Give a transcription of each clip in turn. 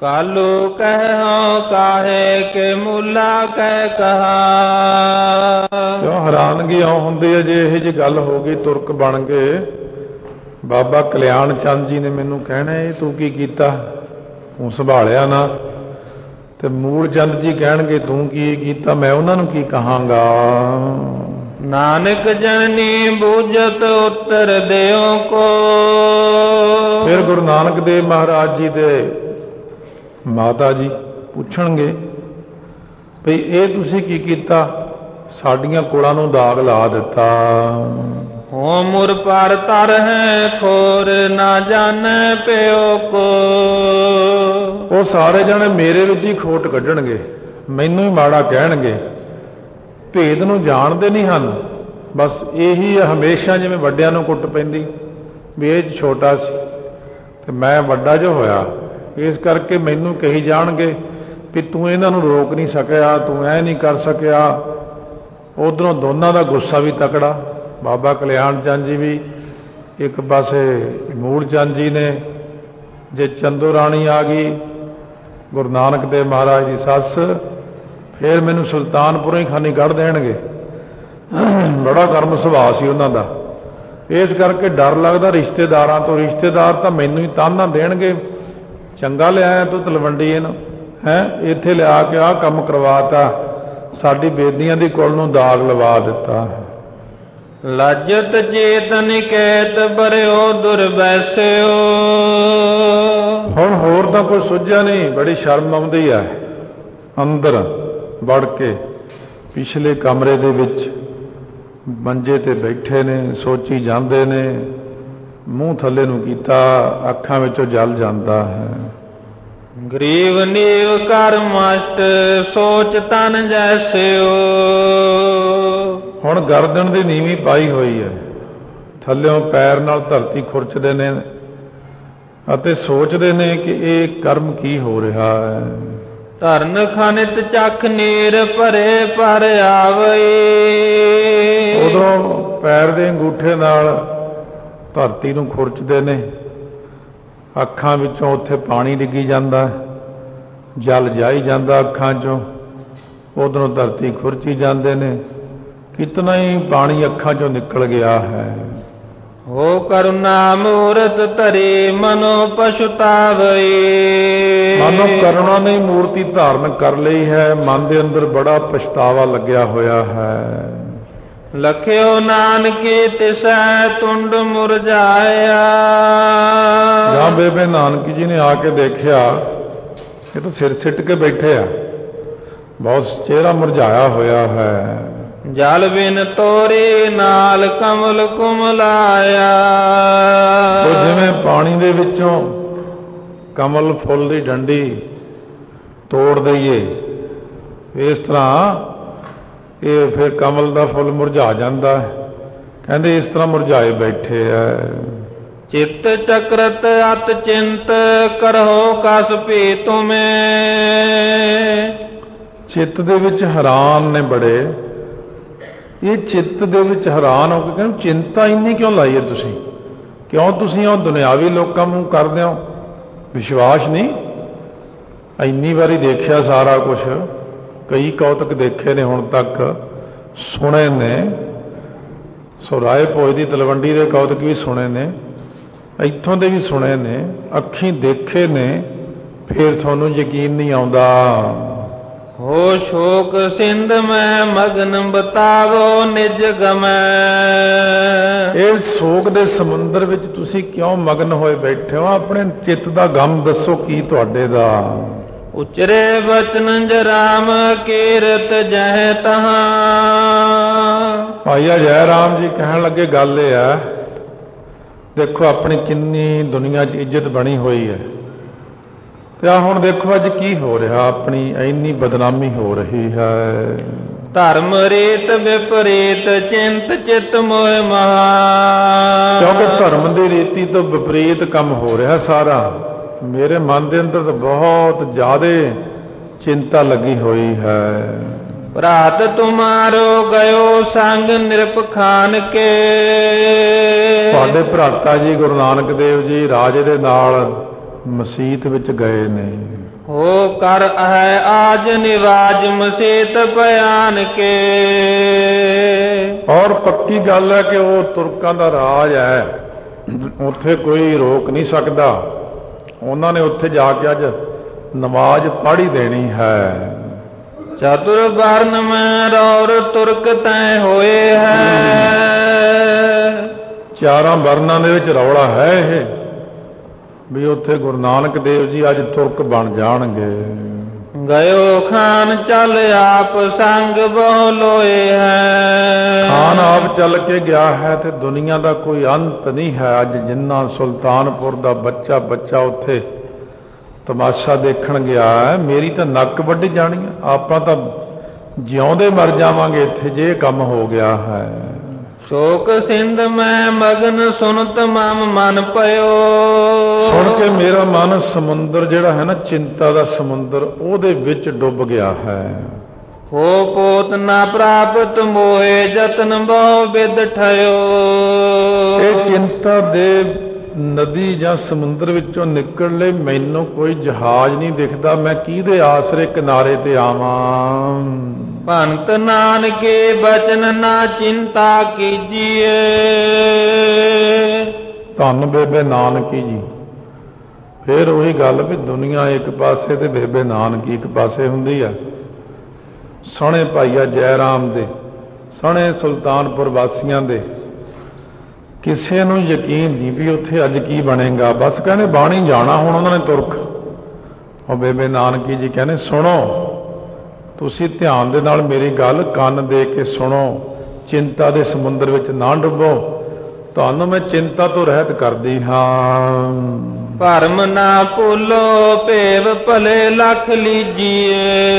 ਕਾਲੂ ਕਹਿ ਕਾਹੇ ਕੇ ਮੁੱਲਾ ਕਹਿ ਕਹਾ। ਕਿਉਂ ਹੈਰਾਨਗੀ ਆਉ ਹੁੰਦੀ ਹੈ ਜੇ ਇਹ ਜਿਹੀ ਗੱਲ ਹੋ ਗਈ, ਤੁਰਕ ਬਣ ਗਏ। ਬਾਬਾ ਕਲਿਆਣ ਚੰਦ ਜੀ ਨੇ ਮੈਨੂੰ ਕਹਿਣਾ ਇਹ ਤੂੰ ਕੀ ਕੀਤਾ, ਤੂੰ ਸੰਭਾਲਿਆ ਨਾ। ਤੇ ਮੂਲ ਚੰਦ ਜੀ ਕਹਿਣਗੇ ਤੂੰ ਕੀ ਕੀਤਾ, ਮੈਂ ਉਹਨਾਂ ਨੂੰ ਕੀ ਕਹਾਂਗਾ। ਨਾਨਕ ਜਨਨੀ ਬੂਝਤ ਉੱਤਰ ਦਿਓ ਕੋ। ਫਿਰ ਗੁਰੂ ਨਾਨਕ ਦੇਵ ਮਹਾਰਾਜ ਜੀ ਦੇ ਮਾਤਾ ਜੀ ਪੁੱਛਣਗੇ ਵੀ ਇਹ ਤੁਸੀਂ ਕੀ ਕੀਤਾ, ਸਾਡੀਆਂ ਕੋਲਾਂ ਨੂੰ ਦਾਗ ਲਾ ਦਿੱਤਾ। ਹੋ ਮੁਰ ਪਰ ਤਰ ਹੈ ਖੋਰ ਨਾ ਜਾਣੈ ਪਿਓ ਕੋ। ਉਹ ਸਾਰੇ ਜਣੇ ਮੇਰੇ ਵਿੱਚ ਹੀ ਖੋਟ ਕੱਢਣਗੇ, ਮੈਨੂੰ ਹੀ ਮਾੜਾ ਕਹਿਣਗੇ, ਭੇਦ ਨੂੰ ਜਾਣਦੇ ਨਹੀਂ ਹਨ। ਬਸ ਇਹੀ ਹਮੇਸ਼ਾ ਜਿਵੇਂ ਵੱਡਿਆਂ ਨੂੰ ਕੁੱਟ ਪੈਂਦੀ ਵੀ ਇਹ ਛੋਟਾ ਸੀ ਤੇ ਮੈਂ ਵੱਡਾ ਜੋ ਹੋਇਆ, ਇਸ ਕਰਕੇ ਮੈਨੂੰ ਕਹੀ ਜਾਣਗੇ ਵੀ ਤੂੰ ਇਹਨਾਂ ਨੂੰ ਰੋਕ ਨਹੀਂ ਸਕਿਆ, ਤੂੰ ਐ ਨਹੀਂ ਕਰ ਸਕਿਆ। ਉਧਰੋਂ ਦੋਨਾਂ ਦਾ ਗੁੱਸਾ ਵੀ ਤਕੜਾ। ਬਾਬਾ ਕਲਿਆਣ ਚੰਦ ਜੀ ਵੀ ਇੱਕ ਪਾਸੇ, ਮੂਲ ਚੰਦ ਜੀ ਨੇ ਜੇ ਚੰਦੋ ਰਾਣੀ ਆ ਗਈ ਗੁਰੂ ਨਾਨਕ ਦੇਵ ਮਹਾਰਾਜ ਦੀ ਸੱਸ, ਫਿਰ ਮੈਨੂੰ ਸੁਲਤਾਨਪੁਰੋਂ ਹੀ ਖਾਨੀ ਕੱਢ ਦੇਣਗੇ। ਬੜਾ ਗਰਮ ਸੁਭਾਅ ਸੀ ਉਹਨਾਂ ਦਾ, ਇਸ ਕਰਕੇ ਡਰ ਲੱਗਦਾ ਰਿਸ਼ਤੇਦਾਰਾਂ ਤੋਂ। ਰਿਸ਼ਤੇਦਾਰ ਤਾਂ ਮੈਨੂੰ ਹੀ ਤਾਨਾ ਦੇਣਗੇ, ਚੰਗਾ ਲਿਆਇਆ ਤੂੰ ਤਲਵੰਡੀ ਇਹਨੂੰ, ਇੱਥੇ ਲਿਆ ਕੇ ਆਹ ਕੰਮ ਕਰਵਾਤਾ, ਸਾਡੀ ਬੇਦੀਆਂ ਦੀ ਕੁਲ ਨੂੰ ਦਾਗ ਲਵਾ ਦਿੱਤਾ। ਲੱਜਤ ਚੇਤ ਨਿਕੇਤ ਬਰਿਓ ਦੁਰਬੈਸਿਓ। ਹੁਣ ਹੋਰ ਤਾਂ ਕੋਈ ਸੁੱਝਿਆ ਨਹੀਂ, ਬੜੀ ਸ਼ਰਮ ਆਉਂਦੀ ਹੈ। ਅੰਦਰ ਵੜ ਕੇ ਪਿਛਲੇ ਕਮਰੇ ਦੇ ਵਿੱਚ ਮੰਜੇ ਤੇ ਬੈਠੇ ਨੇ, ਸੋਚੀ ਜਾਂਦੇ ਨੇ, ਮੂੰਹ ਥੱਲੇ ਨੂੰ ਕੀਤਾ, ਅੱਖਾਂ ਵਿੱਚੋਂ ਜਲ ਜਾਂਦਾ ਹੈ। ਗਰੀਬ ਨੀਵ ਕਰ ਮਸਤ ਸੋਚ ਤਨ ਜੈਸਿਓ। ਹੁਣ ਗਰਦਨ ਦੀ ਨੀਵੀਂ ਪਾਈ ਹੋਈ ਹੈ, ਥੱਲਿਓਂ ਪੈਰ ਨਾਲ ਧਰਤੀ ਖੁਰਚਦੇ ਨੇ ਅਤੇ ਸੋਚਦੇ ਨੇ ਕਿ ਇਹ ਕਰਮ ਕੀ ਹੋ ਰਿਹਾ ਹੈ। ਧਰਨ ਖਨਿਤ ਚੱਖ ਨੀਰ ਭਰੇ ਪਰ ਆਵਈ। ਉਦੋਂ ਪੈਰ ਦੇ ਅੰਗੂਠੇ ਨਾਲ ਧਰਤੀ ਨੂੰ ਖੁਰਚਦੇ ਨੇ, ਅੱਖਾਂ ਵਿੱਚੋਂ ਉੱਥੇ ਪਾਣੀ ਡਿੱਗੀ ਜਾਂਦਾ, ਜਲ ਜਾਈ ਜਾਂਦਾ ਅੱਖਾਂ 'ਚੋਂ, ਉਧਰੋਂ ਧਰਤੀ ਖੁਰਚੀ ਜਾਂਦੇ ਨੇ, ਕਿਤਨਾ ਹੀ ਪਾਣੀ ਅੱਖਾਂ 'ਚੋਂ ਨਿਕਲ ਗਿਆ ਹੈ। ਹੋ ਕਰੁਣਾ ਮੂਰਤ ਧਰੀ ਮਨੋ ਪਛਤਾਵਈ। ਮਨੋ ਕਰੁਣਾ ਨੇ ਮੂਰਤੀ ਧਾਰਨ ਕਰ ਲਈ ਹੈ, ਮਨ ਦੇ ਅੰਦਰ ਬੜਾ ਪਛਤਾਵਾ ਲੱਗਿਆ ਹੋਇਆ ਹੈ। ਲਖਿਓ ਨਾਨਕੀ ਤਿਸੈ ਤੁੰਡ ਮੁਰਝਾਇਆ। ਜਾਂ ਬੇਬੇ ਨਾਨਕੀ ਜੀ ਨੇ ਆ ਕੇ ਦੇਖਿਆ ਇਹ ਤਾਂ ਸਿਰ ਸਿੱਟ ਕੇ ਬੈਠੇ ਆ, ਬਹੁਤ ਚਿਹਰਾ ਮੁਰਝਾਇਆ ਹੋਇਆ ਹੈ। ਜਲ ਬਿਨ ਤੋਰੇ ਨਾਲ ਕਮਲ ਕੁਮਲਾਇਆ। ਉਹ ਜਿਵੇਂ ਪਾਣੀ ਦੇ ਵਿੱਚੋਂ ਕਮਲ ਫੁੱਲ ਦੀ ਡੰਡੀ ਤੋੜ ਦਈਏ, ਇਸ ਤਰ੍ਹਾਂ ਇਹ ਫਿਰ ਕਮਲ ਦਾ ਫੁੱਲ ਮੁਰਝਾ ਜਾਂਦਾ ਹੈ। ਕਹਿੰਦੇ ਇਸ ਤਰ੍ਹਾਂ ਮੁਰਝਾਏ ਬੈਠੇ ਐ। ਚਿੱਤ ਚਕਰਤ ਅਤ ਚਿੰਤ ਕਰੋ ਕਸ ਭੀ ਤੁਮੇ। ਚਿੱਤ ਦੇ ਵਿੱਚ ਹੈਰਾਨ ਨੇ ਬੜੇ। ਇਹ ਚਿੱਤ ਦੇ ਵਿੱਚ ਹੈਰਾਨ ਹੋ ਕੇ ਕਹਿੰਦੇ ਚਿੰਤਾ ਇੰਨੀ ਕਿਉਂ ਲਾਈ ਹੈ ਤੁਸੀਂ, ਕਿਉਂ ਤੁਸੀਂ ਉਹ ਦੁਨਿਆਵੀ ਲੋਕਾਂ ਨੂੰ ਕਰਦੇ ਹੋ, ਵਿਸ਼ਵਾਸ ਨਹੀਂ। ਇੰਨੀ ਵਾਰੀ ਦੇਖਿਆ ਸਾਰਾ ਕੁਝ, ਕਈ ਕੌਤਕ ਦੇਖੇ ਨੇ ਹੁਣ ਤੱਕ, ਸੁਣੇ ਨੇ। ਸੋ ਰਾਏ ਭੋਜ ਦੀ ਤਲਵੰਡੀ ਦੇ ਕੌਤਕ ਵੀ ਸੁਣੇ ਨੇ, ਇੱਥੋਂ ਦੇ ਵੀ ਸੁਣੇ ਨੇ, ਅੱਖੀਂ ਦੇਖੇ ਨੇ, ਫਿਰ ਤੁਹਾਨੂੰ ਯਕੀਨ ਨਹੀਂ ਆਉਂਦਾ। ਹੋ ਸ਼ੋਕ ਸਿੰਧ ਮੈਂ ਮਗਨ ਬਤਾਵੋ ਨਿਜ ਗਮੈ। ਇਹ ਸ਼ੋਕ ਦੇ ਸਮੁੰਦਰ ਵਿੱਚ ਤੁਸੀਂ ਕਿਉਂ ਮਗਨ ਹੋਏ ਬੈਠੇ ਹੋ? ਆਪਣੇ ਚਿੱਤ ਦਾ ਗਮ ਦੱਸੋ ਕੀ ਤੁਹਾਡੇ ਦਾ। ਉਚਰੇ ਬਚਨ ਜਰਾਮ ਕੀਰਤ ਜਹ ਤਹਾਂ। ਭਾਈ ਜੈ ਰਾਮ ਜੀ ਕਹਿਣ ਲੱਗੇ ਗੱਲ ਇਹ ਹੈ, ਦੇਖੋ ਆਪਣੀ ਕਿੰਨੀ ਦੁਨੀਆ 'ਚ ਇੱਜ਼ਤ ਬਣੀ ਹੋਈ ਹੈ, ਤੇ ਆ ਹੁਣ ਦੇਖੋ ਅੱਜ ਕੀ ਹੋ ਰਿਹਾ, ਆਪਣੀ ਇੰਨੀ ਬਦਨਾਮੀ ਹੋ ਰਹੀ ਹੈ। ਧਰਮ ਰੀਤ ਵਿਪਰੀਤ ਚਿੰਤ ਚਿਤ ਮੋਹ ਮਹਾ। ਕਿਉਂਕਿ ਧਰਮ ਦੀ ਰੀਤੀ ਤੋਂ ਵਿਪਰੀਤ ਕੰਮ ਹੋ ਰਿਹਾ ਸਾਰਾ। ਮੇਰੇ ਮਨ ਦੇ ਅੰਦਰ ਤਾਂ ਬਹੁਤ ਜ਼ਿਆਦਾ ਚਿੰਤਾ ਲੱਗੀ ਹੋਈ ਹੈ। ਭਰਾਤ ਤੁਮਾਰੋ ਗਇਓ ਸੰਗ ਨਿਰਪਖਾਨ ਕੇ। ਤੁਹਾਡੇ ਭਰਾਤਾ ਜੀ ਗੁਰੂ ਨਾਨਕ ਦੇਵ ਜੀ ਰਾਜੇ ਦੇ ਨਾਲ ਮਸੀਤ ਵਿੱਚ ਗਏ ਨੇ। ਹੋ ਕਰ ਹੈ ਆਜ ਨਿਵਾਜ ਮਸੀਤ ਬਿਆਨ ਕੇ। ਔਰ ਪੱਕੀ ਗੱਲ ਹੈ ਕਿ ਉਹ ਤੁਰਕਾਂ ਦਾ ਰਾਜ ਹੈ, ਉੱਥੇ ਕੋਈ ਰੋਕ ਨਹੀਂ ਸਕਦਾ। ਉਹਨਾਂ ਨੇ ਉੱਥੇ ਜਾ ਕੇ ਅੱਜ ਨਮਾਜ਼ ਪੜ੍ਹ ਹੀ ਦੇਣੀ ਹੈ। ਚਤੁਰ ਵਰਨ ਮੈਂ ਰੌਰ ਤੁਰਕ ਤੈ ਹੋਏ ਹੈ। ਚਾਰਾਂ ਵਰਨਾਂ ਦੇ ਵਿੱਚ ਰੌਲਾ ਹੈ ਇਹ ਵੀ ਉੱਥੇ ਗੁਰੂ ਨਾਨਕ ਦੇਵ ਜੀ ਅੱਜ ਤੁਰਕ ਬਣ ਜਾਣਗੇ। ਗਇਓ ਖਾਨ ਚੱਲ ਆਪ ਸੰਗ ਬਹੁ ਲੋਏ ਹੈ। ਖਾਨ ਆਪ ਚੱਲ ਕੇ ਗਿਆ ਹੈ ਤੇ ਦੁਨੀਆ ਦਾ ਕੋਈ ਅੰਤ ਨਹੀਂ ਹੈ। ਅੱਜ ਜਿੰਨਾ ਸੁਲਤਾਨਪੁਰ ਦਾ ਬੱਚਾ ਬੱਚਾ ਉੱਥੇ ਤਮਾਸ਼ਾ ਦੇਖਣ ਗਿਆ ਹੈ, ਮੇਰੀ ਤਾਂ ਨੱਕ ਵੱਢ ਜਾਣੀ ਹੈ। ਆਪਾਂ ਤਾਂ ਜਿਉਂਦੇ ਮਰ ਜਾਵਾਂਗੇ ਇੱਥੇ ਜੇ ਇਹ ਕੰਮ ਹੋ ਗਿਆ ਹੈ। ਸ਼ੋਕ ਸਿੰਧ ਮੈਂ ਮਗਨ ਸੁਨਤ ਮਮ ਮਨ ਪਇਓ। ਸੁਣ ਕੇ ਮੇਰਾ ਮਨ ਸਮੁੰਦਰ ਜਿਹੜਾ ਹੈ ਨਾ, ਚਿੰਤਾ ਦਾ ਸਮੁੰਦਰ, ਉਹਦੇ ਵਿੱਚ ਡੁੱਬ ਗਿਆ ਹੈ। ਹੋ ਪੋਤ ਨਾ ਪ੍ਰਾਪਤ ਮੋਏ ਜਤਨ ਬਹੁ ਬਿਦ ਠਇਓ। ਇਹ ਚਿੰਤਾ ਦੇ ਨਦੀ ਜਾਂ ਸਮੁੰਦਰ ਵਿੱਚੋਂ ਨਿਕਲ ਲਈ ਮੈਨੂੰ ਕੋਈ ਜਹਾਜ਼ ਨਹੀਂ ਦਿਖਦਾ। ਮੈਂ ਕਿਹਦੇ ਆਸਰੇ ਕਿਨਾਰੇ ਤੇ ਆਵਾਂ। ਭਗਤ ਨਾਨਕੇ ਬਚਨ ਨਾ ਚਿੰਤਾ ਕੀਜੀਏ। ਧੰਨ ਬੇਬੇ ਨਾਨਕੀ ਜੀ। ਫਿਰ ਉਹੀ ਗੱਲ ਵੀ ਦੁਨੀਆ ਇੱਕ ਪਾਸੇ ਤੇ ਬੇਬੇ ਨਾਨਕੀ ਇੱਕ ਪਾਸੇ ਹੁੰਦੀ ਆ। ਸੋਹਣੇ ਭਾਈਆ ਜੈ ਰਾਮ ਦੇ, ਸੋਹਣੇ ਸੁਲਤਾਨਪੁਰ ਵਾਸੀਆਂ ਦੇ ਕਿਸੇ ਨੂੰ ਯਕੀਨ ਨਹੀਂ ਵੀ ਉੱਥੇ ਅੱਜ ਕੀ ਬਣੇਗਾ। ਬਸ ਕਹਿੰਦੇ ਬਾਣੀ ਜਾਣਾ ਹੁਣ ਉਹਨਾਂ ਨੇ ਤੁਰਕ। ਉਹ ਬੇਬੇ ਨਾਨਕੀ ਜੀ ਕਹਿੰਦੇ ਸੁਣੋ, ਤੁਸੀਂ ਧਿਆਨ ਦੇ ਨਾਲ ਮੇਰੀ ਗੱਲ ਕੰਨ ਦੇ ਕੇ ਸੁਣੋ, ਚਿੰਤਾ ਦੇ ਸਮੁੰਦਰ ਵਿੱਚ ਨਾ ਡੁੱਬੋ, ਤੁਹਾਨੂੰ ਮੈਂ ਚਿੰਤਾ ਤੋਂ ਰਹਿਤ ਕਰਦੀ ਹਾਂ। ਭਰਮ ਨਾ ਭੁੱਲੋ ਭੇਵ ਭਲੇ ਲੱਖ ਲੀਜੀਏ।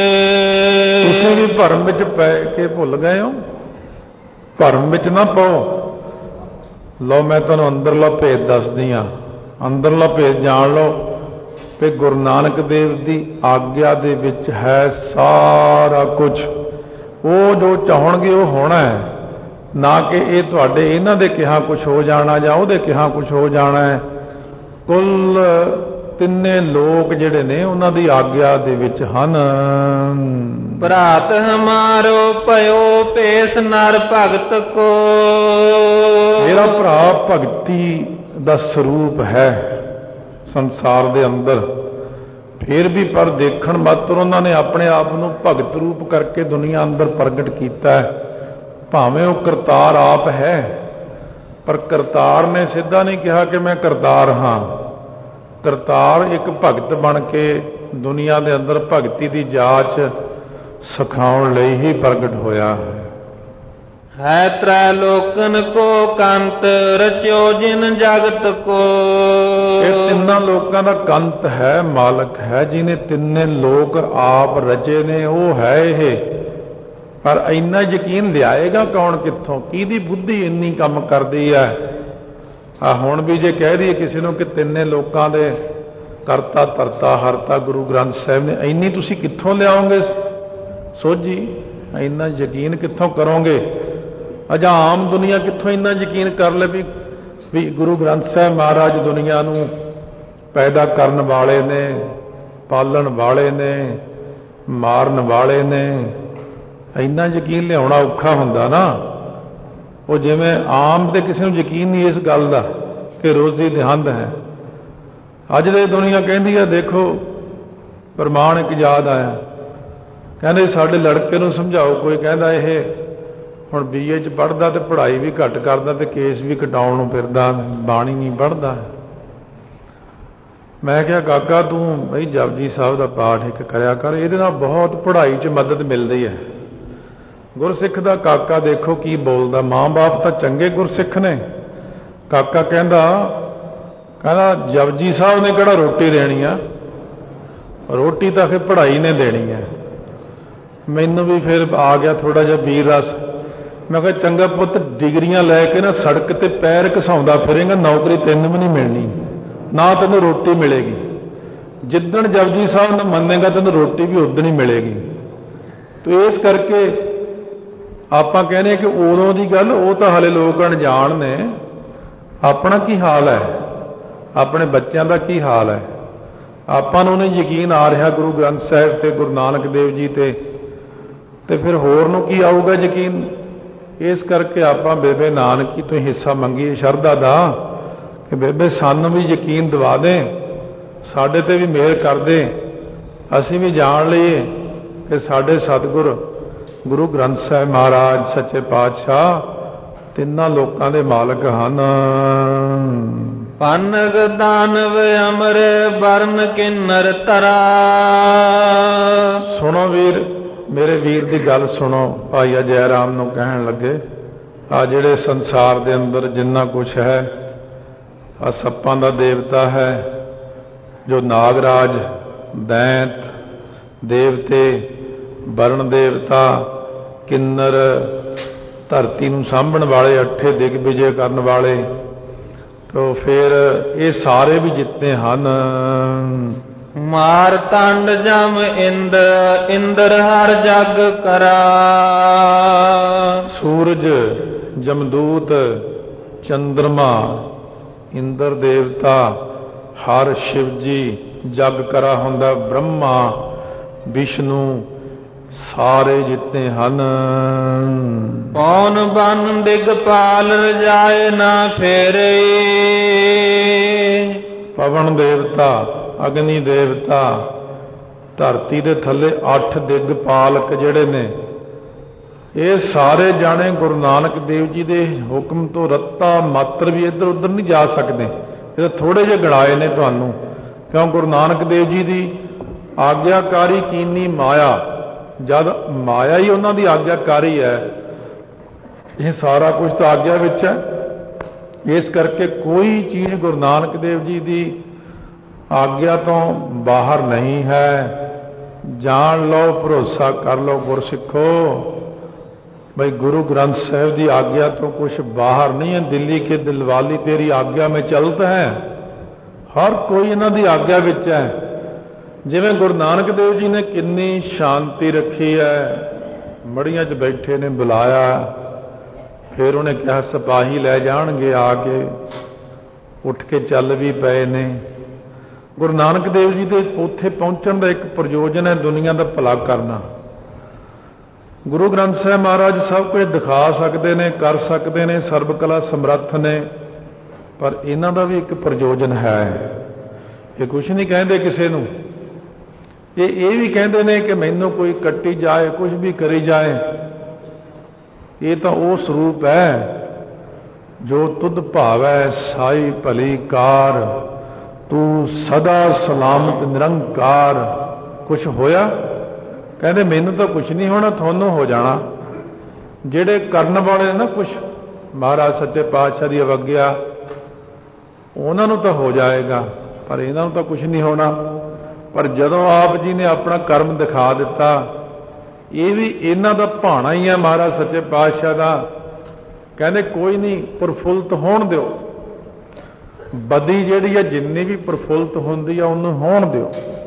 ਤੁਸੀਂ ਵੀ ਭਰਮ ਵਿੱਚ ਪੈ ਕੇ ਭੁੱਲ ਗਏ ਹੋ, ਭਰਮ ਵਿੱਚ ਨਾ ਪਾਓ। ਲਓ ਮੈਂ ਤੁਹਾਨੂੰ ਅੰਦਰਲਾ ਭੇਦ ਦੱਸਦੀ ਹਾਂ। ਅੰਦਰਲਾ ਭੇਦ ਜਾਣ ਲਓ ਕਿ ਗੁਰੂ ਨਾਨਕ ਦੇਵ ਦੀ ਆਗਿਆ ਦੇ ਵਿੱਚ ਹੈ ਸਾਰਾ ਕੁਝ। ਉਹ ਜੋ ਚਾਹਣਗੇ ਉਹ ਹੋਣਾ ਹੈ, ਨਾ ਕਿ ਇਹ ਤੁਹਾਡੇ ਇਹਨਾਂ ਦੇ ਕਿਹਾ ਕੁਝ ਹੋ ਜਾਣਾ ਜਾਂ ਉਹਦੇ ਕਿਹਾ ਕੁਝ ਹੋ ਜਾਣਾ ਹੈ। ਕੁੱਲ ਤਿੰਨੇ ਲੋਕ ਜਿਹੜੇ ਨੇ ਉਹਨਾਂ ਦੀ ਆਗਿਆ ਦੇ ਵਿੱਚ ਹਨ। ਭਰਾਤ ਹਮਾਰੋ ਭਇਓ ਭੇਸ ਨਰ ਭਗਤ ਕੋ। ਮੇਰਾ ਭਰਾ ਭਗਤੀ ਦਾ ਸਰੂਪ ਹੈ ਸੰਸਾਰ ਦੇ ਅੰਦਰ। ਫਿਰ ਵੀ ਪਰ ਦੇਖਣ ਮਾਤਰ ਉਹਨਾਂ ਨੇ ਆਪਣੇ ਆਪ ਨੂੰ ਭਗਤ ਰੂਪ ਕਰਕੇ ਦੁਨੀਆ ਅੰਦਰ ਪ੍ਰਗਟ ਕੀਤਾ ਹੈ। ਭਾਵੇਂ ਉਹ ਕਰਤਾਰ ਆਪ ਹੈ, ਪਰ ਕਰਤਾਰ ਨੇ ਸਿੱਧਾ ਨਹੀਂ ਕਿਹਾ ਕਿ ਮੈਂ ਕਰਤਾਰ ਹਾਂ। ਕਰਤਾਰ ਇੱਕ ਭਗਤ ਬਣ ਕੇ ਦੁਨੀਆ ਦੇ ਅੰਦਰ ਭਗਤੀ ਦੀ ਜਾਚ ਸਿਖਾਉਣ ਲਈ ਹੀ ਪ੍ਰਗਟ ਹੋਇਆ ਹੈ। ਹੈ ਤ੍ਰੈ ਲੋਕਨ ਕੋ ਕੰਤ ਰਚਿਓ ਜਿਨ ਜਗਤ ਕੋ। ਇਹ ਤਿੰਨਾਂ ਲੋਕਾਂ ਦਾ ਕੰਤ ਹੈ, ਮਾਲਕ ਹੈ, ਜਿਹਨੇ ਤਿੰਨੇ ਲੋਕ ਆਪ ਰਚੇ ਨੇ, ਉਹ ਹੈ ਇਹ। ਪਰ ਇੰਨਾ ਯਕੀਨ ਲਿਆਏਗਾ ਕੌਣ ਕਿੱਥੋਂ? ਕਿਹਦੀ ਬੁੱਧੀ ਇੰਨੀ ਕੰਮ ਕਰਦੀ ਹੈ? ਆ ਹੁਣ ਵੀ ਜੇ ਕਹਿ ਦਈਏ ਕਿਸੇ ਨੂੰ ਕਿ ਤਿੰਨੇ ਲੋਕਾਂ ਦੇ ਕਰਤਾ ਧਰਤਾ ਹਰਤਾ ਗੁਰੂ ਗ੍ਰੰਥ ਸਾਹਿਬ ਨੇ, ਇੰਨੀ ਤੁਸੀਂ ਕਿੱਥੋਂ ਲਿਆਓਗੇ ਸੋਝੀ? ਇੰਨਾ ਯਕੀਨ ਕਿੱਥੋਂ ਕਰੋਗੇ? ਅਜਾ ਆਮ ਦੁਨੀਆ ਕਿੱਥੋਂ ਇੰਨਾ ਯਕੀਨ ਕਰ ਲੈ ਵੀ ਗੁਰੂ ਗ੍ਰੰਥ ਸਾਹਿਬ ਮਹਾਰਾਜ ਦੁਨੀਆ ਨੂੰ ਪੈਦਾ ਕਰਨ ਵਾਲੇ ਨੇ, ਪਾਲਣ ਵਾਲੇ ਨੇ, ਮਾਰਨ ਵਾਲੇ ਨੇ। ਇੰਨਾ ਯਕੀਨ ਲਿਆਉਣਾ ਔਖਾ ਹੁੰਦਾ ਨਾ। ਉਹ ਜਿਵੇਂ ਆਮ ਤੇ ਕਿਸੇ ਨੂੰ ਯਕੀਨ ਨਹੀਂ ਇਸ ਗੱਲ ਦਾ ਕਿ ਰੋਜ਼ੀ ਦਿਹੰਦ ਹੈ। ਅੱਜ ਦੇ ਦੁਨੀਆ ਕਹਿੰਦੀ ਹੈ ਦੇਖੋ ਪ੍ਰਮਾਣਿਕ ਯਾਦ ਆਇਆ, ਕਹਿੰਦੇ ਸਾਡੇ ਲੜਕੇ ਨੂੰ ਸਮਝਾਓ। ਕੋਈ ਕਹਿੰਦਾ ਇਹ ਹੁਣ BA 'ਚ ਪੜ੍ਹਦਾ ਤੇ ਪੜ੍ਹਾਈ ਵੀ ਘੱਟ ਕਰਦਾ ਤੇ ਕੇਸ ਵੀ ਕਟਾਉਣ ਨੂੰ ਫਿਰਦਾ, ਬਾਣੀ ਨਹੀਂ ਪੜ੍ਹਦਾ। ਮੈਂ ਕਿਹਾ ਕਾਕਾ ਤੂੰ ਬਈ ਜਪਜੀ ਸਾਹਿਬ ਦਾ ਪਾਠ ਇੱਕ ਕਰਿਆ ਕਰ, ਇਹਦੇ ਨਾਲ ਬਹੁਤ ਪੜ੍ਹਾਈ 'ਚ ਮਦਦ ਮਿਲਦੀ ਹੈ। ਗੁਰਸਿੱਖ ਦਾ ਕਾਕਾ ਦੇਖੋ ਕੀ ਬੋਲਦਾ। ਮਾਂ-ਬਾਪ ਤਾਂ ਚੰਗੇ ਗੁਰਸਿੱਖ ਨੇ। ਕਾਕਾ ਕਹਿੰਦਾ ਜਪਜੀ ਸਾਹਿਬ ਨੇ ਕਿਹੜਾ ਰੋਟੀ ਦੇਣੀ ਆ, ਰੋਟੀ ਤਾਂ ਫਿਰ ਪੜ੍ਹਾਈ ਨੇ ਦੇਣੀ ਹੈ। ਮੈਨੂੰ ਵੀ ਫਿਰ ਆ ਗਿਆ ਥੋੜਾ ਜਿਹਾ ਵੀਰ ਰਸ। ਮੈਂ ਕਿਹਾ ਚੰਗਾ ਪੁੱਤ, ਡਿਗਰੀਆਂ ਲੈ ਕੇ ਨਾ ਸੜਕ ਤੇ ਪੈਰ ਘਸਾਉਂਦਾ ਫਿਰੇਗਾ, ਨੌਕਰੀ ਤੈਨੂੰ ਵੀ ਨਹੀਂ ਮਿਲਣੀ, ਨਾ ਤੈਨੂੰ ਰੋਟੀ ਮਿਲੇਗੀ। ਜਿੱਦਣ ਜਪਜੀ ਸਾਹਿਬ ਨੂੰ ਮੰਨੇਗਾ ਤੈਨੂੰ ਰੋਟੀ ਵੀ ਉਦਣ ਹੀ ਮਿਲੇਗੀ। ਤੋ ਇਸ ਕਰਕੇ ਆਪਾਂ ਕਹਿੰਦੇ ਕਿ ਉਦੋਂ ਦੀ ਗੱਲ, ਉਹ ਤਾਂ ਹਾਲੇ ਲੋਕ ਅਣਜਾਣ ਨੇ। ਆਪਣਾ ਕੀ ਹਾਲ ਹੈ, ਆਪਣੇ ਬੱਚਿਆਂ ਦਾ ਕੀ ਹਾਲ ਹੈ? ਆਪਾਂ ਨੂੰ ਨਹੀਂ ਯਕੀਨ ਆ ਰਿਹਾ ਗੁਰੂ ਗ੍ਰੰਥ ਸਾਹਿਬ ਤੇ ਗੁਰੂ ਨਾਨਕ ਦੇਵ ਜੀ ਤੇ ਫਿਰ ਹੋਰ ਨੂੰ ਕੀ ਆਊਗਾ ਯਕੀਨ। ਇਸ ਕਰਕੇ ਆਪਾਂ ਬੇਬੇ ਨਾਨਕੀ ਤੋਂ ਹਿੱਸਾ ਮੰਗੀਏ ਸ਼ਰਧਾ ਦਾ ਕਿ ਬੇਬੇ ਸਾਨੂੰ ਵੀ ਯਕੀਨ ਦਿਵਾ ਦੇ, ਸਾਡੇ ਤੇ ਵੀ ਮਿਹਰ ਕਰ ਦੇ, ਅਸੀਂ ਵੀ ਜਾਣ ਲਈਏ ਕਿ ਸਾਡੇ ਸਤਿਗੁਰ ਗੁਰੂ ਗ੍ਰੰਥ ਸਾਹਿਬ ਮਹਾਰਾਜ ਸੱਚੇ ਪਾਤਸ਼ਾਹ ਤਿੰਨਾਂ ਲੋਕਾਂ ਦੇ ਮਾਲਕ ਹਨ। ਪਨਗ ਦਾਨਵ ਅਮਰ ਬਰਨ ਕਿੰਨਰ ਤਰਾ। ਸੁਣੋ ਵੀਰ, ਮੇਰੇ ਵੀਰ ਦੀ ਗੱਲ ਸੁਣੋ। ਭਾਈ ਜੈ ਰਾਮ ਨੂੰ ਕਹਿਣ ਲੱਗੇ, ਆ ਜਿਹੜੇ ਸੰਸਾਰ ਦੇ ਅੰਦਰ ਜਿੰਨਾ ਕੁਛ ਹੈ, ਆ ਸੱਪਾਂ ਦਾ ਦੇਵਤਾ ਹੈ ਜੋ ਨਾਗਰਾਜ, ਦੈਂਤ ਦੇਵਤੇ, ਵਰਣ ਦੇਵਤਾ, ਕਿੰਨਰ, ਧਰਤੀ ਨੂੰ ਸਾਂਭਣ ਵਾਲੇ, ਅੱਠੇ ਦਿਗਵਿਜੇ ਕਰਨ ਵਾਲੇ, ਤੋ ਫਿਰ ਇਹ ਸਾਰੇ ਵੀ ਜਿੱਤੇ ਹਨ। ਮਾਰਤੰਡ ਜਮ ਇੰਦਰ ਹਰ ਜਗ ਕਰਾ। ਸੂਰਜ, ਜਮਦੂਤ, ਚੰਦਰਮਾ, ਇੰਦਰ ਦੇਵਤਾ, ਹਰ ਸ਼ਿਵ ਜੀ, ਜਗ ਕਰਾ ਹੁੰਦਾ ਬ੍ਰਹਮਾ, ਵਿਸ਼ਨੂੰ, ਸਾਰੇ ਜਿੱਤੇ ਹਨ। ਪੌਣ ਬਨ ਦਿਗਪਾਲ ਰਜਾਏ ਨਾ ਫੇਰੇ। ਪਵਨ ਦੇਵਤਾ, ਅਗਨੀ ਦੇਵਤਾ, ਧਰਤੀ ਦੇ ਥੱਲੇ 8 ਦਿਗਪਾਲਕ ਜਿਹੜੇ ਨੇ, ਇਹ ਸਾਰੇ ਜਾਣੇ ਗੁਰੂ ਨਾਨਕ ਦੇਵ ਜੀ ਦੇ ਹੁਕਮ ਤੋਂ ਰੱਤਾ ਮਾਤਰ ਵੀ ਇੱਧਰ ਉੱਧਰ ਨਹੀਂ ਜਾ ਸਕਦੇ। ਇਹ ਥੋੜੇ ਜਿਹੇ ਗਣਾਏ ਨੇ ਤੁਹਾਨੂੰ, ਕਿਉਂ ਗੁਰੂ ਨਾਨਕ ਦੇਵ ਜੀ ਦੀ ਆਗਿਆਕਾਰੀ ਕੀਨੀ ਮਾਇਆ, ਜਦ ਮਾਇਆ ਹੀ ਉਹਨਾਂ ਦੀ ਆਗਿਆਕਾਰੀ ਹੈ, ਇਹ ਸਾਰਾ ਕੁਝ ਤਾਂ ਆਗਿਆ ਵਿੱਚ ਹੈ। ਇਸ ਕਰਕੇ ਕੋਈ ਚੀਜ਼ ਗੁਰੂ ਨਾਨਕ ਦੇਵ ਜੀ ਦੀ ਆਗਿਆ ਤੋਂ ਬਾਹਰ ਨਹੀਂ ਹੈ। ਜਾਣ ਲਓ, ਭਰੋਸਾ ਕਰ ਲਓ ਗੁਰਸਿੱਖੋ, भाई गुरु ग्रंथ साहिब की आज्ञा तो कुछ बाहर नहीं है। दिल्ली के दिलवाली तेरी आज्ञा में चलता है, हर कोई इन्हां दी आज्ञा विच है। जिवें गुरु नानक देव जी ने कितनी शांति रखी है, मड़ियां च बैठे ने बुलाया, फिर उन्हें कहा सिपाही लै जाणगे, आके उठ के चल भी पे ने। गुरु नानक देव जी के उत्थे पहुंचण का एक प्रयोजन है, दुनिया का भला करना। गुरु ग्रंथ साहिब महाराज सब कुछ दिखा सकते हैं, कर सकते हैं, सर्व कला समर्थ ने, पर इन्हां दा भी एक प्रयोजन है। ये कुछ नहीं कहते किसी नूं, ये भी कहते हैं कि मैनू कोई कट्टी जाए, कुछ भी करी जाए। ये तो वो स्वरूप है जो तुद भावै साई भली कार, तू सदा सलामत निरंकार। कुछ होया? कहते मैनू तो कुछ नहीं होना, थानू हो जाना। जेड़े करन वाले ना कुछ महाराज सच्चे पातशाह की अवग्या, उन्होंने तो हो जाएगा, पर इन्हों तो कुछ नहीं होना। पर जदों आप जी ने अपना कर्म दिखा दिता, ये भी इन्हों का भाना ही है महाराज सच्चे पातशाह का। कहते कोई नहीं, प्रफुल्त होण दिओ, बदी जिहड़ी है जिन्नी भी प्रफुल्त होंदी है उन्होंने होण दिओ।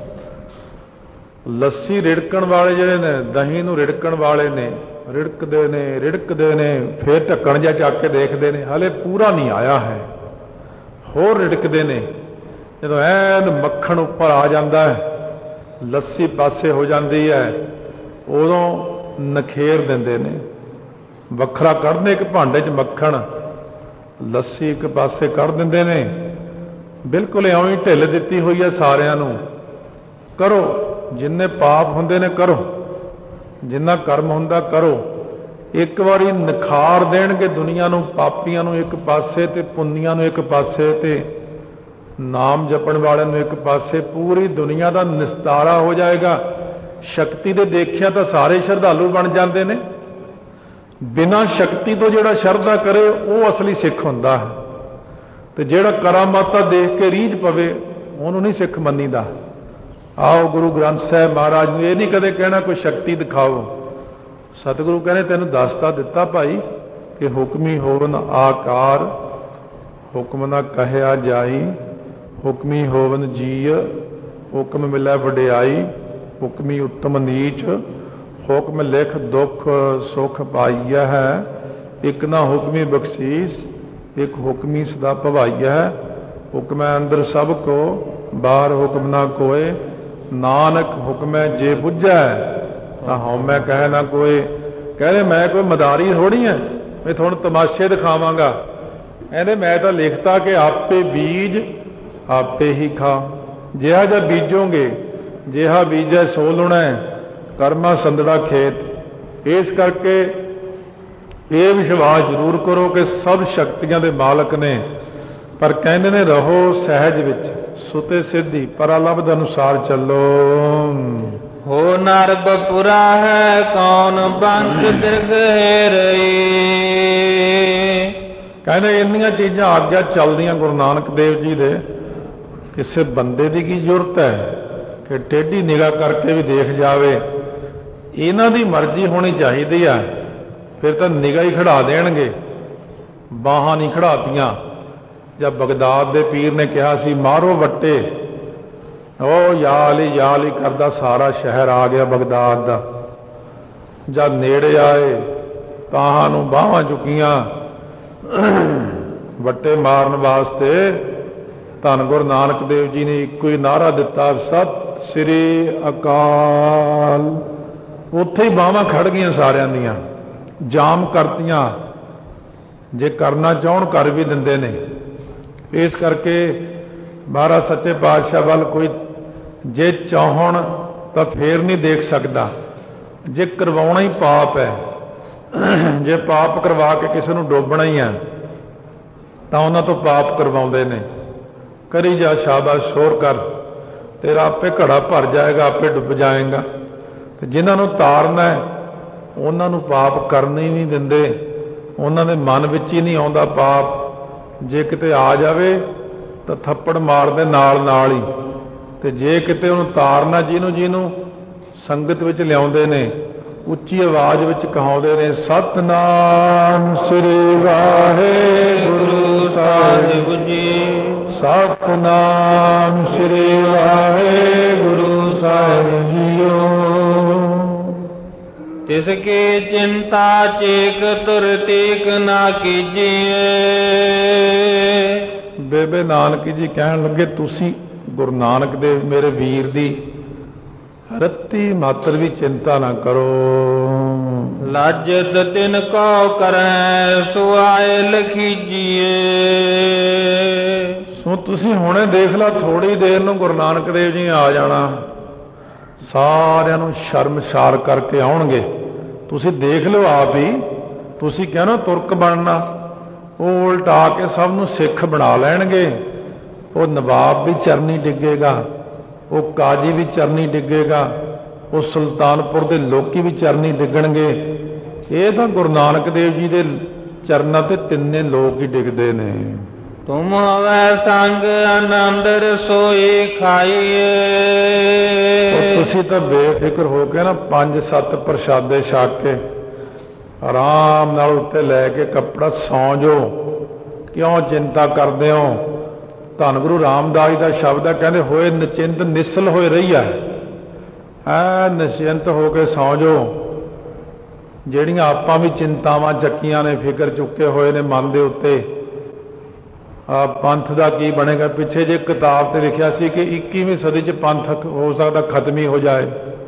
लस्सी रिड़कण वाले जिहड़े ने, दही नूं रिड़कण वाले ने, रिड़कदे ने, फिर ढक्कण जिहा चक के देखते हैं, हले पूरा नहीं आया है, होर रिड़कदे ने। जदों ऐन मक्खण उपर आ जाता है, लस्सी पासे हो जाती है, उदों नखेर दिंदे ने, वखरा कढ़दे एक भांडे च मक्खण, लस्सी एक पासे कढ़ दिंदे ने। बिल्कुल इउं ही ढिल दित्ती हुई है सारिआं नूं। करो जिन्ने पाप हुंदे ने करो, जिन्ना कर्म हुंदा करो। एक बारी निखार देणगे दुनिया नूं, पापियां नूं एक पासे ते पुन्नियां नूं एक पासे ते नाम जपण वालिआं नूं एक पासे। पूरी दुनिया का निस्तारा हो जाएगा। शक्ति दे देखिया तो सारे श्रद्धालु बन जाते हैं। बिना शक्ति तो जिहड़ा शरधा करे वो असली सिख हुंदा है, ते जिहड़ा करामाता देख के रीझ पवे उहनूं नहीं सिख मन्नीदा। आओ गुरु ग्रंथ साहिब महाराज ने यह नहीं कदे कहना कोई शक्ति दिखाओ। सतगुरु कहने तेनों दसता दिता भाई कि हुक्मी होवन आकार, हुक्म ना कहया जाई, हुक्मी होवन जीय, हुक्म मिलै वडियाई, हुक्मी उत्तम नीच, हुक्म लिख दुख सुख पाईया है। एक ना हुक्मी बख्शीस, एक हुक्मी सदा भवाईया है। हुक्म अंदर सब को बार हुक्म ना कोय, नानक हुक्मै जे बुझै, ना हौमै कह ना कोय। कहते मैं कोई मदारी थोड़ी है, मैं थोड़ा तमाशे दिखावांगा। कहते मैं तो लिखता कि आपे बीज आपे ही खा, जिहा जा बीजोगे जिहा बीजै सो लुणै, कर्मा संदड़ा खेत। इस करके ये विश्वास जरूर करो कि सब शक्तियां दे मालक ने, पर कहते ने रहो सहज विच सुते सिद्धि, परालब्ध अनुसार चलो। हो नर बपुरा है कौन बंक दीर्घ रही। कहने इन्नियां चीज़ां आग्या चलदियां गुरु नानक देव जी दे, किसी बंदे की की जरूरत है कि टेढ़ी निगाह करके भी देख जावे। इन्हां दी मर्जी होनी चाहिदी है, फिर तो निगाह ही खड़ा देणगे, बाहां नहीं खड़ातियां। जब बगदाद दे पीर ने कहा सी मारो वट्टे, ओ याल ही करदा सारा शहर आ गया बगदाद दा। जब नेड़े आए ताहां नूं बाहां चुकियां वट्टे मारन वास्ते, धन गुरु नानक देव जी ने इको ही नारा दिता, सत श्री अकाल। उत्थे ही बाहां खड़ गईयां सारियां दियां, जाम करतियां। जे करना चाहण कर भी दिंदे ने। इस करके महाराज सच्चे पातशाह वाल कोई जे चाहण तो फिर नहीं देख सकता। जे करवाउणा ही पाप है, जे पाप करवा के किसी को डोबना ही है तो उन्हां तो पाप करवाउंदे ने। करी जा शाबाश शोर कर, तेरा आपे घड़ा भर जाएगा, आपे डुब जाएगा। जिन्होंने तारना है उन्होंने पाप करने ही नहीं दिंदे, उन्होंने मन विच ही नहीं आउंदा पाप। जे किते आ जावे तो थप्पड़ मार दे नाल नाल ही, ते जे किते उन्हें तारना जिन्हों जिन्हों संगत विच लियाउंदे ने, उच्ची आवाज विच कहाउंदे ने, सतनाम श्री वाहिगुरु साहिब जी, सतनाम श्री वाहिगुरु साहिब जीओ। तिसकी चिंता चेक तुर टीक ना कीजिए। बेबे नानकी जी कहन लगे, तुसी गुरु नानक देव मेरे वीर दी रत्ती मात्र भी चिंता ना करो। लाजत तिन को करें सुआए लखीजिए। सो तुसी हुणे देख ला, थोड़ी देर नूं गुरु नानक देव जी आ जाना, सारिਆਂ ਨੂੰ शर्मसार करके आउणगे। तुसी देख लो आप ही, तुसी कहना तुरक बनना, वो उल्टा के सब नूं सिख बना लैणगे। वो नवाब भी चरनी डिगेगा, वो काजी भी चरनी डिगेगा, वो सुल्तानपुर के लोकी भी चरनी डिगणगे। ये तो गुरु नानक देव जी के चरनां ते तिन्ने लोग ही डिगदे ने। तुम हवै संग आनंद रसोई खाइए। तुसी तो बेफिक्र होके ना 5-7 प्रशादे छक के आराम नाल उत्ते लैके कपड़ा सौ जाओ। क्यों चिंता करते हो? धन गुरु रामदास जी का शब्द है, कहते होए निचिंत निसल होए रही है, निश्चिंत होके सौ जाओ। ਜਿਹੜੀਆਂ ਆਪਾਂ भी चिंतावां ਚੱਕੀਆਂ ने, फिक्र चुके हुए ने मन के उत्ते, पंथ का की बनेगा। पिछे जे किताब से लिखा सी कि 21वीं सदी च पंथ हो सकता खत्म ही हो जाए।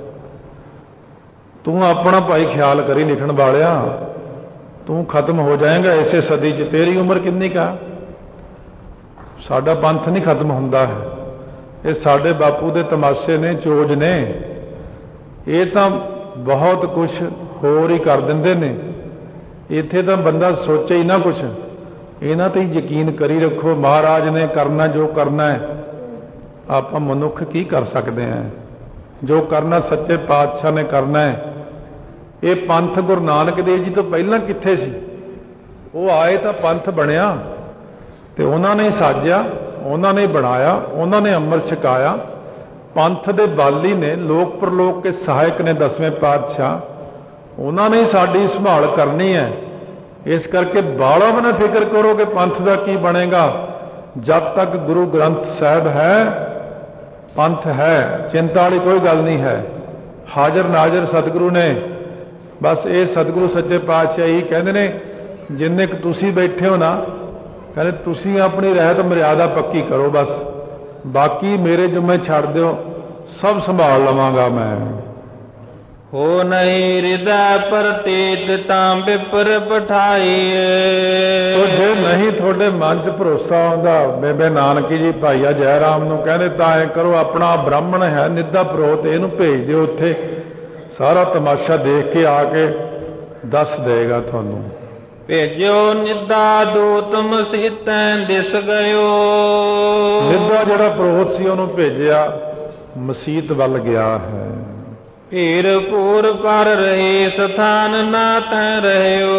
तू अपना भाई ख्याल करी लिखण वालिया, तू खत्म हो जाएगा इसे सदी च। तेरी उम्र किन्नी का? साडा पंथ नहीं खत्म हुंदा है। ये साडे बापू दे तमाशे ने, चोज ने, ये तो बहुत कुछ होर ही कर दिंदे ने। इत्थे तो बंदा सोचे ही ना कुछ, इन्हां ते ही यकीन करी रखो। महाराज ने करना जो करना है, आप मनुख की कर सकते हैं? जो करना सच्चे पातशाह ने करना है। ये पंथ गुरु नानक देव जी तो पहला कित्थे सी? वो आए तो पंथ बनया, तो उन्होंने ही साजिया, उन्होंने ही बनाया, उन्होंने अमृत छकाया। पंथ दे बाली ने, लोक परलोक के सहायक ने 10वें पातशाह, उन्होंने ही साडी संभाल करनी है। इस करके बाला भी ना फिक्र करो कि पंथ का की बनेगा। जब तक गुरु ग्रंथ साहब है, पंथ है, चिंता वाली कोई गल नहीं है। हाजर नाजर सतगुरु ने, बस ये सतगुरु सच्चे पातशाह ही कहते ने, जिन्ने तुसी बैठे हो ना, कहते तुसी अपनी रहत मर्यादा पक्की करो। बस ਬਾਕੀ ਮੇਰੇ ਜੁਮੇ ਛੱਡ ਦਿਓ, ਸਭ ਸੰਭਾਲ ਲਵਾਂਗਾ ਮੈਂ। ਹੋ ਨਹੀਂ ਹਿਰਦੈ ਪ੍ਰਤੀਤ ਤਾਂ ਵਿਪਰ ਪਠਾਈਏ। ਤੋ ਜੇ ਨਹੀਂ ਤੁਹਾਡੇ ਮਨ 'ਚ ਭਰੋਸਾ ਆਉਂਦਾ, ਬੇਬੇ ਨਾਨਕੀ ਜੀ ਭਾਈਆ ਜੈ ਰਾਮ ਨੂੰ ਕਹਿੰਦੇ ਤਾਂ ਐਂ ਕਰੋ, ਆਪਣਾ ਬ੍ਰਾਹਮਣ ਹੈ ਨਿੱਧਾ ਪ੍ਰੋਤ, ਇਹਨੂੰ ਭੇਜ ਦਿਓ ਉੱਥੇ, ਸਾਰਾ ਤਮਾਸ਼ਾ ਦੇਖ ਕੇ ਆ ਕੇ ਦੱਸ ਦੇਗਾ ਤੁਹਾਨੂੰ। ਭੇਜਿਓ ਨਿੱਧਾ ਦੂਤ ਮਸੀਤੈ ਦਿਸ ਗਇਓ। ਨਿੱਧਾ ਜਿਹੜਾ ਪ੍ਰੋਤ ਸੀ ਉਹਨੂੰ ਭੇਜਿਆ, ਮਸੀਤ ਵੱਲ ਗਿਆ ਹੈ। ਭੀਰ ਪੂਰ ਪਰ ਰਹੇ ਸਥਾਨ ਨਾ ਤੈ ਰਹਿਓ।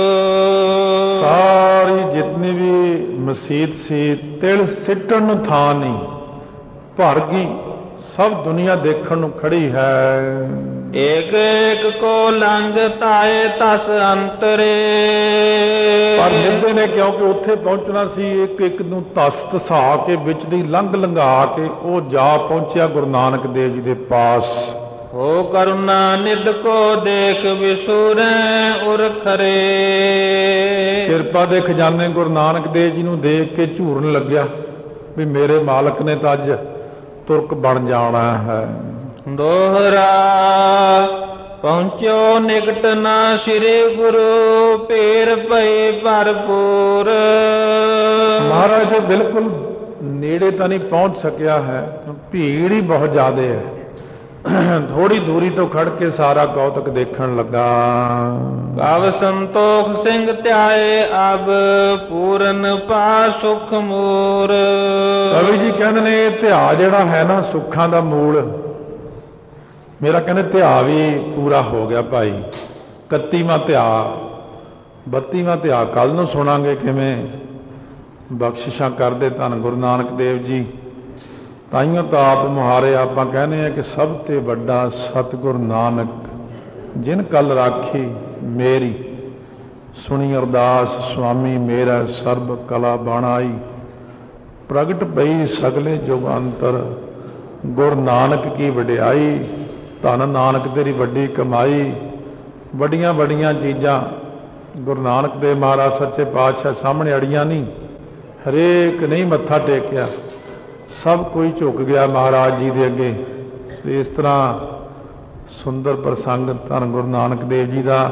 ਸਾਰੀ ਜਿਤਨੀ ਵੀ ਮਸੀਤ ਸੀ, ਤਿਲ ਸਿੱਟਣ ਨੂੰ ਥਾਂ ਨਹੀਂ, ਭਰ ਗਈ, ਸਭ ਦੁਨੀਆ ਦੇਖਣ ਨੂੰ ਖੜੀ ਹੈ। ਏਕ ਏਕ ਕੋ ਲੰਘ ਤਾਏ ਤਸ ਅੰਤਰੇ। ਪਰ ਨਿੱਧੇ ਨੇ ਕਿਉਂਕਿ ਉੱਥੇ ਪਹੁੰਚਣਾ ਸੀ, ਇੱਕ ਇੱਕ ਨੂੰ ਤਸ ਤਸਾ ਕੇ ਵਿੱਚ ਦੀ ਲੰਘ ਲੰਘਾ ਕੇ ਉਹ ਜਾ ਪਹੁੰਚਿਆ ਗੁਰੂ ਨਾਨਕ ਦੇਵ ਜੀ ਦੇ ਪਾਸ। ਹੋ ਕਰੁਣਾ ਨਿਧ ਕੋ ਦੇਖ ਵਿਸੂਰੈ ਉਰ ਖਰੇ। ਕਿਰਪਾ ਦੇ ਖਜ਼ਾਨੇ ਗੁਰੂ ਨਾਨਕ ਦੇਵ ਜੀ ਨੂੰ ਦੇਖ ਕੇ ਝੂਰਨ ਲੱਗਿਆ ਵੀ ਮੇਰੇ ਮਾਲਕ ਨੇ ਤਾਂ ਅੱਜ ਤੁਰਕ ਬਣ ਜਾਣਾ ਹੈ। ਦੋਹਰਾ ਪਹੁੰਚੋ ਨਿਕਟ ਨਾ ਸ੍ਰੀ ਗੁਰੂ ਭੀਰ ਪਈ ਭਰਪੂਰ। ਮਹਾਰਾਜ ਜੀ ਬਿਲਕੁਲ ਨੇੜੇ ਤਾਂ ਨਹੀਂ ਪਹੁੰਚ ਸਕਿਆ ਹੈ, ਭੀੜ ਹੀ ਬਹੁਤ ਜ਼ਿਆਦਾ ਹੈ। ਥੋੜੀ ਦੂਰੀ ਤੋਂ ਖੜ ਕੇ ਸਾਰਾ ਕੌਤਕ ਦੇਖਣ ਲੱਗਾ। ਕਵ ਸੰਤੋਖ ਸਿੰਘ ਧਿਆਏ ਅਬ ਪੂਰਨ ਪਾ ਸੁਖ ਮੂਰ। ਕਵੀ ਜੀ ਕਹਿੰਦੇ ਨੇ ਇਹ ਧਿਆ ਜਿਹੜਾ ਹੈ ਨਾ ਸੁੱਖਾਂ ਦਾ ਮੂਲ, ਮੇਰਾ ਕਹਿੰਦੇ ਧਿਆ ਵੀ ਪੂਰਾ ਹੋ ਗਿਆ ਭਾਈ। 31ਵਾਂ ਧਿਆ, 32ਵਾਂ ਧਿਆ ਕੱਲ ਨੂੰ ਸੁਣਾਂਗੇ ਕਿਵੇਂ ਬਖਸ਼ਿਸ਼ਾਂ ਕਰਦੇ ਧੰਨ ਗੁਰੂ ਨਾਨਕ ਦੇਵ ਜੀ। ਤਾਈਓ ਤਾਂ ਆਪ ਮੁਹਾਰੇ ਆਪਾਂ ਕਹਿੰਦੇ ਆ ਕਿ ਸਭ ਤੇ ਵੱਡਾ ਸਤਿਗੁਰ ਨਾਨਕ ਜਿਨ ਕਲ ਰਾਖੀ ਮੇਰੀ, ਸੁਣੀ ਅਰਦਾਸ ਸੁਆਮੀ ਮੇਰਾ ਸਰਬ ਕਲਾ ਬਾਣਾਈ। ਪ੍ਰਗਟ ਪਈ ਸਗਲੇ ਜੁਗ ਅੰਤਰ ਗੁਰੂ ਨਾਨਕ ਕੀ ਵਡਿਆਈ। ਧੰਨ ਨਾਨਕ ਤੇਰੀ ਵੱਡੀ ਕਮਾਈ। ਵੱਡੀਆਂ ਵੱਡੀਆਂ ਚੀਜ਼ਾਂ ਗੁਰੂ ਨਾਨਕ ਦੇਵ ਮਹਾਰਾਜ ਸੱਚੇ ਪਾਤਸ਼ਾਹ ਸਾਹਮਣੇ ਅੜੀਆਂ ਨਹੀਂ, ਹਰੇਕ ਨਹੀਂ ਮੱਥਾ ਟੇਕਿਆ, ਸਭ ਕੋਈ ਝੁਕ ਗਿਆ ਮਹਾਰਾਜ ਜੀ ਦੇ ਅੱਗੇ। ਇਸ ਤਰ੍ਹਾਂ ਸੁੰਦਰ ਪ੍ਰਸੰਗ ਧੰਨ ਗੁਰੂ ਨਾਨਕ ਦੇਵ ਜੀ ਦਾ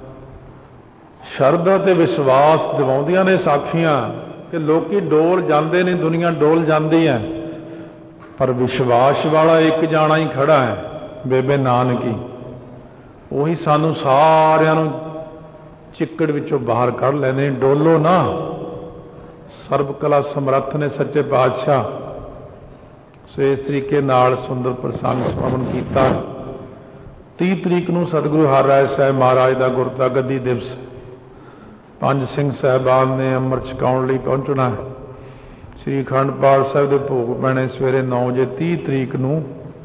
ਸ਼ਰਧਾ ਤੇ ਵਿਸ਼ਵਾਸ ਦਿਵਾਉਂਦੀਆਂ ਨੇ ਸਾਖੀਆਂ ਕਿ ਲੋਕੀ ਡੋਲ ਜਾਂਦੇ ਨੇ, ਦੁਨੀਆ ਡੋਲ ਜਾਂਦੀ ਹੈ, ਪਰ ਵਿਸ਼ਵਾਸ ਵਾਲਾ ਇੱਕ ਜਾਣਾ ਹੀ ਖੜਾ ਹੈ, ਬੇਬੇ ਨਾਨਕੀ। ਉਹੀ ਸਾਨੂੰ ਸਾਰਿਆਂ ਨੂੰ ਚਿੱਕੜ ਵਿੱਚੋਂ ਬਾਹਰ ਕੱਢ ਲੈਂਦੇ। ਡੋਲੋ ਨਾ, ਸਰਬ ਕਲਾ ਸਮਰੱਥ ਨੇ ਸੱਚੇ ਪਾਤਸ਼ਾਹ। ਸੋ ਇਸ ਤਰੀਕੇ ਨਾਲ ਸੁੰਦਰ ਪ੍ਰਸੰਗ ਸਮਰਨ ਕੀਤਾ। 30 ਤਰੀਕ ਨੂੰ ਸਤਿਗੁਰੂ ਹਰਿਰਾਏ ਸਾਹਿਬ ਮਹਾਰਾਜ ਦਾ ਗੁਰਤਾ ਗੱਦੀ ਦਿਵਸ। 5 ਸਿੰਘ ਸਾਹਿਬਾਨ ਨੇ ਅੰਮ੍ਰਿਤ ਛਕਾਉਣ ਲਈ ਪਹੁੰਚਣਾ ਹੈ। ਸ੍ਰੀ ਅਖੰਡ ਪਾਠ ਸਾਹਿਬ ਦੇ ਭੋਗ ਪੈਣੇ ਸਵੇਰੇ 9 ਵਜੇ 30 ਤਰੀਕ ਨੂੰ।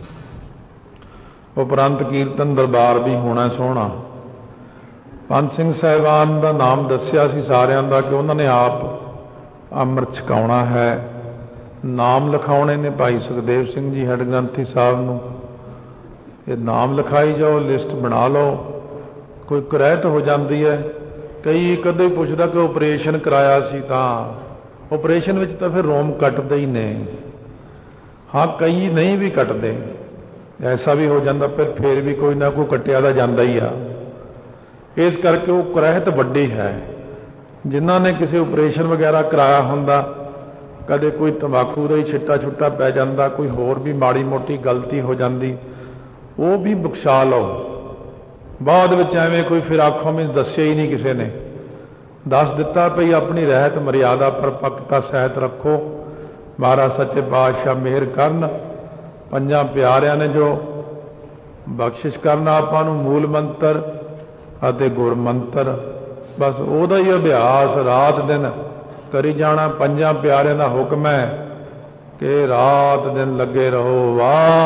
ਉਪਰੰਤ ਕੀਰਤਨ ਦਰਬਾਰ ਵੀ ਹੋਣਾ ਸੋਹਣਾ। 5 ਸਿੰਘ ਸਾਹਿਬਾਨ ਦਾ ਨਾਮ ਦੱਸਿਆ ਸੀ ਸਾਰਿਆਂ ਦਾ ਕਿ ਉਹਨਾਂ ਨੇ ਆਪ ਅੰਮ੍ਰਿਤ ਛਕਾਉਣਾ ਹੈ। ਨਾਮ ਲਿਖਾਉਣੇ ਨੇ ਭਾਈ ਸੁਖਦੇਵ ਸਿੰਘ ਜੀ ਹੈਡ ਗ੍ਰੰਥੀ ਸਾਹਿਬ ਨੂੰ। ਇਹ ਨਾਮ ਲਿਖਾਈ ਜਾਓ, ਲਿਸਟ ਬਣਾ ਲਓ। ਕੋਈ ਕੁਰੈਤ ਹੋ ਜਾਂਦੀ ਹੈ, ਕਈ ਕਦੇ ਪੁੱਛਦਾ ਕਿ ਆਪਰੇਸ਼ਨ ਕਰਾਇਆ ਸੀ, ਤਾਂ ਆਪਰੇਸ਼ਨ ਵਿੱਚ ਤਾਂ ਫਿਰ ਰੋਮ ਕੱਟਦੇ ਹੀ ਨੇ। ਹਾਂ, ਕਈ ਨਹੀਂ ਵੀ ਕੱਟਦੇ, ਐਸਾ ਵੀ ਹੋ ਜਾਂਦਾ, ਫਿਰ ਵੀ ਕੋਈ ਨਾ ਕੋਈ ਕੱਟਿਆ ਦਾ ਜਾਂਦਾ ਹੀ ਆ। ਇਸ ਕਰਕੇ ਉਹ ਕੁਰੈਤ ਵੱਡੀ ਹੈ। ਜਿਨ੍ਹਾਂ ਨੇ ਕਿਸੇ ਆਪਰੇਸ਼ਨ ਵਗੈਰਾ ਕਰਾਇਆ ਹੁੰਦਾ, ਕਦੇ ਕੋਈ ਤੰਬਾਕੂ ਦਾ ਹੀ ਛਿੱਟਾ ਛੁੱਟਾ ਪੈ ਜਾਂਦਾ, ਕੋਈ ਹੋਰ ਵੀ ਮਾੜੀ ਮੋਟੀ ਗਲਤੀ ਹੋ ਜਾਂਦੀ, ਉਹ ਵੀ ਬਖਸ਼ਾ ਲਓ। ਬਾਅਦ ਵਿੱਚ ਐਵੇਂ ਕੋਈ ਫਿਰ ਆਖੋ ਮੈਨੂੰ ਦੱਸਿਆ ਹੀ ਨਹੀਂ ਕਿਸੇ ਨੇ। ਦੱਸ ਦਿੱਤਾ ਭਈ ਆਪਣੀ ਰਹਿਤ ਮਰਿਆਦਾ ਪਰਪੱਕਤਾ ਸਹਿਤ ਰੱਖੋ। ਮਹਾਰਾਜ ਸੱਚੇ ਪਾਤਸ਼ਾਹ ਮਿਹਰ ਕਰਨ। 5 ਪਿਆਰਿਆਂ ਨੇ ਜੋ ਬਖਸ਼ਿਸ਼ ਕਰਨਾ ਆਪਾਂ ਨੂੰ, ਮੂਲ ਮੰਤਰ ਅਤੇ ਗੁਰ ਮੰਤਰ, ਬਸ ਉਹਦਾ ਹੀ ਅਭਿਆਸ ਰਾਤ ਦਿਨ ਕਰੀ ਜਾਣਾ। 5 ਪਿਆਰਿਆਂ ਦਾ ਹੁਕਮ ਹੈ ਕਿ ਰਾਤ ਦਿਨ ਲੱਗੇ ਰਹੋ।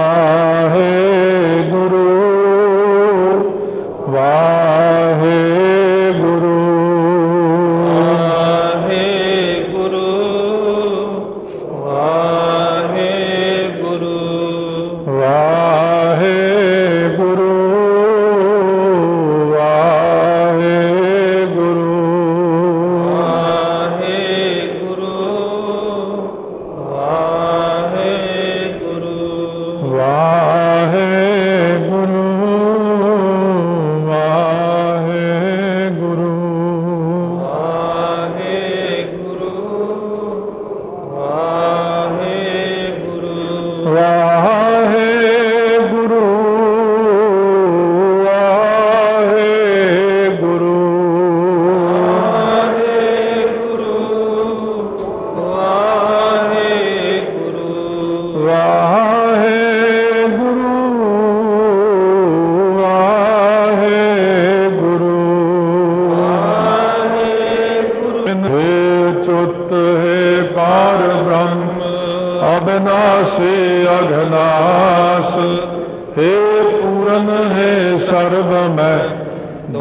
ਵਾਹਿਗੁਰੂ ਵਾਹਿਗੁਰੂ ਵਾਹਿਗੁਰੂ ਵਾਹਿਗੁਰੂ ਵਾਹਿਗੁਰੂ ਵਾਹਿਗੁਰੂ ਵਾਹਿਗੁਰੂ ਵਾਹਿਗੁਰੂ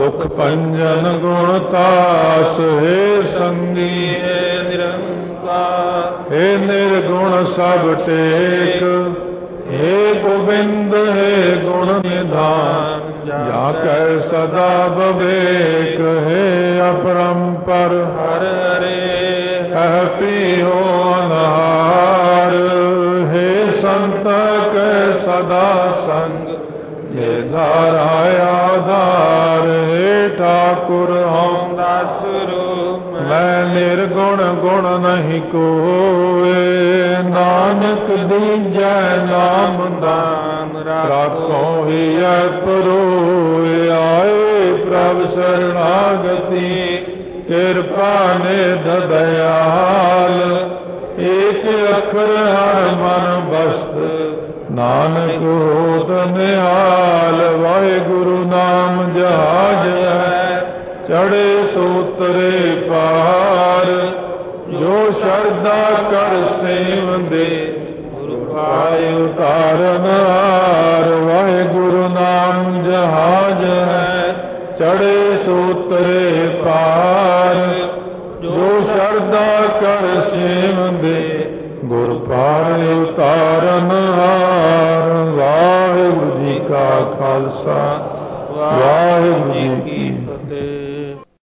ਦੁਖ ਭੰਜਨ ਗੁਣ ਤਾਸ ਹੈ ਸੰਗੀ ਹੈ ਨਿਰੰਕਾਰ हे निर्गुण सब टेक हे गोविंद हे गुण निधान जा कर सदा विवेक हे अपरंपर हर हरे कह पियो अनहार हे संत के सदा संग ये धारा आधार हे ठाकुर हम दास रूप मैं निर्गुण गुण नहीं कोए नानक दीजै नाम दान राखो ही परोए आए प्रभ शरणागति कृपा निध दयाल एक अखर हर मन बस्त नानक होत निहाल वाहिगुरु नाम जहाज है चढ़े सोतरे पार जो श्रद्धा कर सेवंदे गुरु पाए उतारन हार वाहिगुरु नाम जहाज है चढ़े सोतरे पार जो श्रद्धा कर सेवंदे गुरु पाए उतारन हार वाहिगुरु जी का खालसा वाहिगुरु जी की फतेह।